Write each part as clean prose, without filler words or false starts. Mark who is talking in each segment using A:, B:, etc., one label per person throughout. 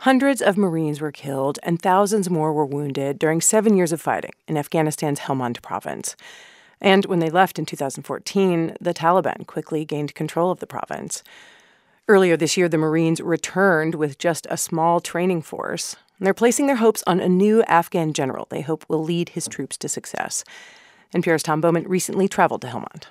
A: Hundreds of Marines were killed and thousands more were wounded during 7 years of fighting in Afghanistan's Helmand province. And when they left in 2014, the Taliban quickly gained control of the province. Earlier this year, the Marines returned with just a small training force. They're placing their hopes on a new Afghan general they hope will lead his troops to success. NPR's Tom Bowman recently traveled to Helmand.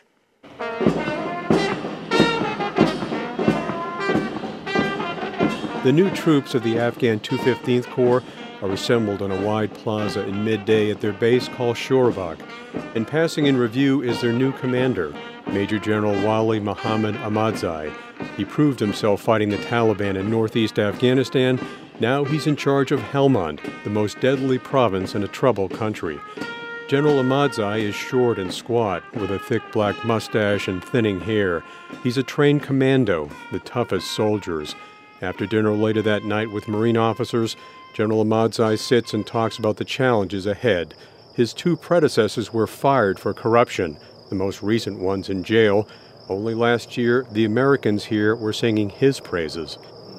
B: The new troops of the Afghan 215th Corps are assembled on a wide plaza in midday at their base called Shorabag. And passing in review is their new commander, Major General Wali Muhammad Ahmadzai. He proved himself fighting the Taliban in northeast Afghanistan. Now he's in charge of Helmand, the most deadly province in a troubled country. General Ahmadzai is short and squat, with a thick black mustache and thinning hair. He's a trained commando, the toughest soldiers. After dinner later that night with Marine officers, General Ahmadzai sits and talks about the challenges ahead. His two predecessors were fired for corruption, the most recent ones in jail. Only last year, the Americans here were singing his praises.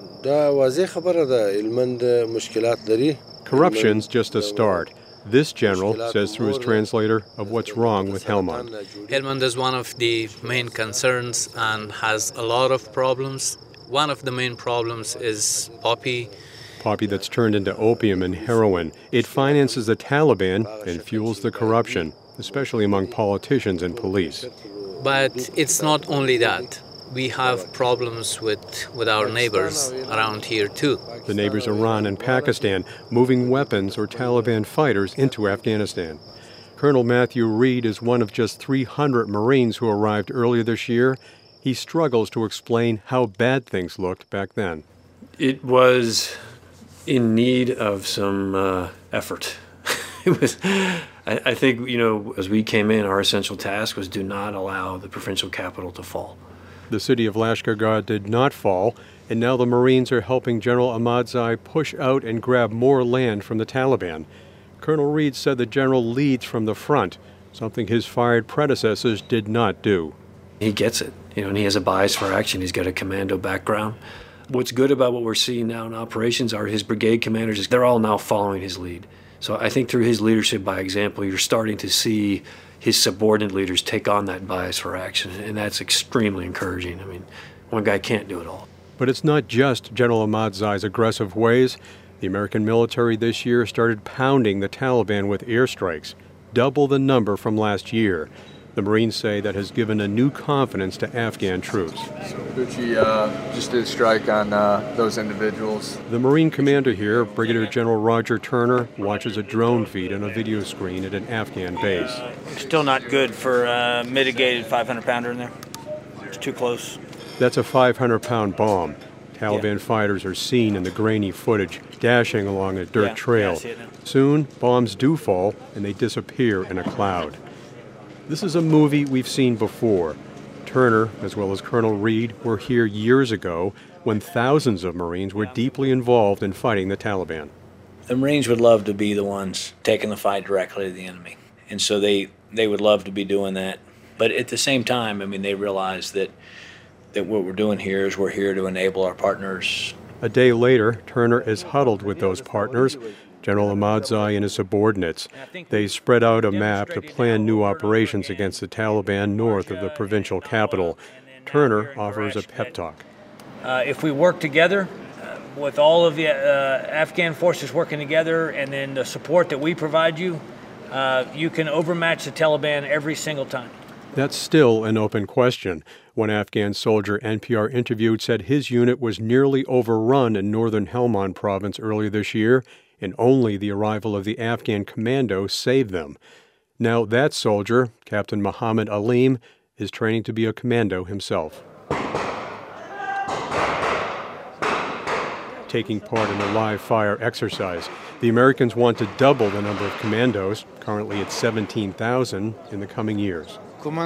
B: Corruption's just a start. This general says through his translator of what's wrong with Helmand.
C: Helmand is one of the main concerns and has a lot of problems. One of the main problems is poppy.
B: Poppy that's turned into opium and heroin. It finances the Taliban and fuels the corruption, especially among politicians and police.
C: But it's not only that. We have problems with our neighbors around here, too.
B: The neighbors Iran and Pakistan, moving weapons or Taliban fighters into Afghanistan. Colonel Matthew Reed is one of just 300 Marines who arrived earlier this year. He struggles to explain how bad things looked back then.
D: It was in need of some effort. It was. I think, as we came in, our essential task was do not allow the provincial capital to fall.
B: The city of Lashkargah did not fall, and now the Marines are helping General Ahmadzai push out and grab more land from the Taliban. Colonel Reed said the general leads from the front, something his fired predecessors did not do.
D: He gets it, and he has a bias for action. He's got a commando background. What's good about what we're seeing now in operations are his brigade commanders. They're all now following his lead. So I think through his leadership by example, you're starting to see his subordinate leaders take on that bias for action, and that's extremely encouraging. I mean, one guy can't do it all.
B: But it's not just General Ahmadzai's aggressive ways. The American military this year started pounding the Taliban with airstrikes, double the number from last year. The Marines say that has given a new confidence to Afghan troops.
E: Gucci just did a strike on those individuals.
B: The Marine commander here, Brigadier General Roger Turner, watches a drone feed on a video screen at an Afghan base.
F: Still not good for a mitigated 500-pounder in there. It's too close.
B: That's a 500-pound bomb. Taliban fighters are seen in the grainy footage, dashing along a dirt trail. Soon, bombs do fall, and they disappear in a cloud. This is a movie we've seen before. Turner, as well as Colonel Reed, were here years ago when thousands of Marines were deeply involved in fighting the Taliban.
F: The Marines would love to be the ones taking the fight directly to the enemy. And so they would love to be doing that. But at the same time, they realize that what we're doing here is we're here to enable our partners.
B: A day later, Turner is huddled with those partners, General Ahmadzai and his subordinates. They spread out a map to plan new operations against the Taliban north of the provincial capital. Turner offers a pep talk.
G: If we work together, with all of the Afghan forces working together, and then the support that we provide you, you can overmatch the Taliban every single time.
B: That's still an open question. One Afghan soldier NPR interviewed said his unit was nearly overrun in northern Helmand province earlier this year, and only the arrival of the Afghan commando saved them. Now that soldier, Captain Muhammad Alim, is training to be a commando himself. Taking part in a live fire exercise, the Americans want to double the number of commandos, currently at 17,000, in the coming years.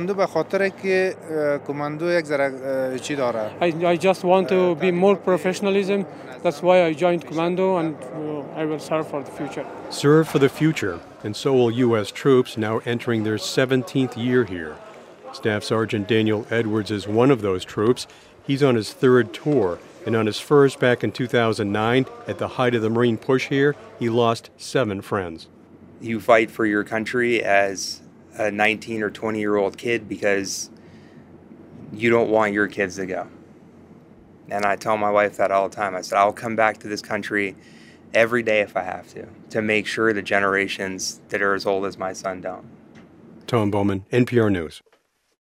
H: I just want to be more professionalism. That's why I joined Commando, and I will serve for the future.
B: Serve for the future, and so will U.S. troops now entering their 17th year here. Staff Sergeant Daniel Edwards is one of those troops. He's on his third tour, And on his first back in 2009, at the height of the Marine push here, he lost 7 friends.
I: You fight for your country as a 19 or 20-year-old kid because you don't want your kids to go. And I tell my wife that all the time. I said, I'll come back to this country every day if I have to make sure the generations that are as old as my son don't.
B: Tom Bowman, NPR News.